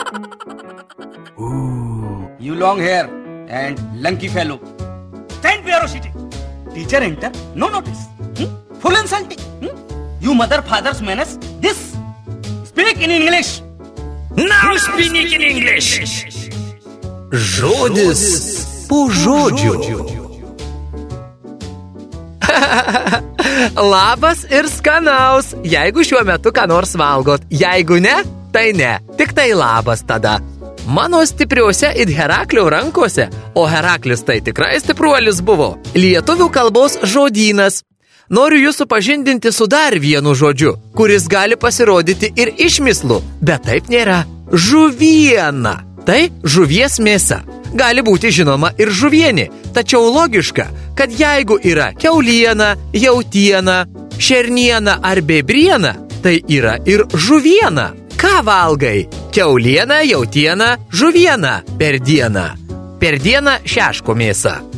Ooh, you long hair and lanky fellow. Stand ferocity. Teacher enter, no notice. Full insulting. You mother father's manners. This. Speak in English. Now speak in English. Žodis po žodžiu. Labas ir skanaus, jeigu šiuo metu ką nors valgot. Jeigu ne, tai ne, tik tai labas tada. Mano stipriuose it Heraklio rankose, o Heraklis tai tikrai stipruolis buvo. Lietuvių kalbos žodynas. Noriu jūs supažindinti su dar vienu žodžiu, kuris gali pasirodyti ir išmislu, bet taip nėra. Žuviena. Tai žuvies mėsa. Gali būti žinoma ir žuvienė, tačiau logiška, kad jeigu yra kiauliena, jautiena, šerniena ar bebriena, tai yra ir žuviena. Ką valgai? Kiauliena, jautiena, žuviena per dieną. Per dieną šeško mėsa.